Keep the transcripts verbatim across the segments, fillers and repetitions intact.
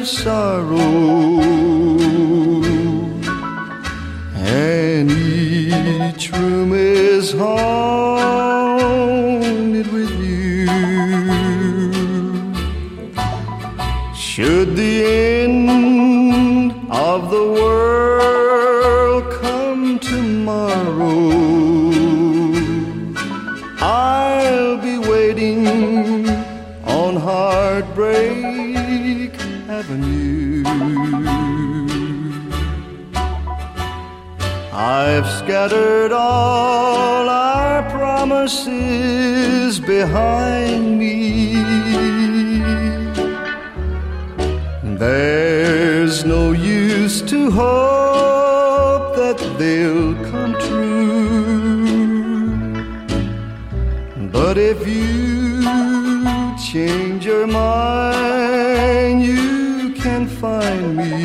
of sorrow, and each room is haunted with you. Should the end of the world come tomorrow, I'll be waiting on Heartbreak Avenue. I've scattered all our promises behind me. There's no use to hope that they'll come true. But if you change your mind, you can find me.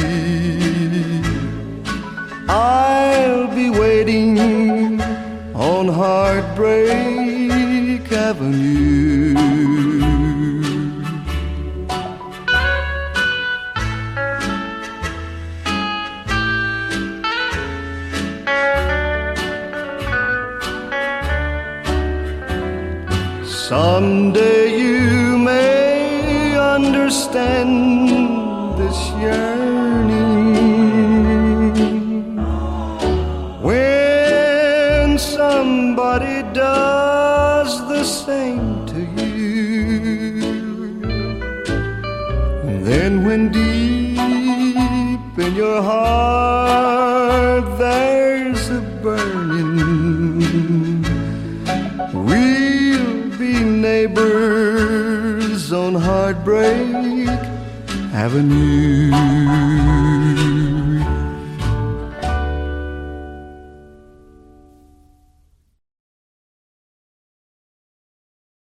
I'll be waiting on Heartbreak Avenue. Someday you may understand this yearning, when somebody does the same to you. And then when deep in your heart there's a burning, we'll be neighbors on Heartbreak Avenue.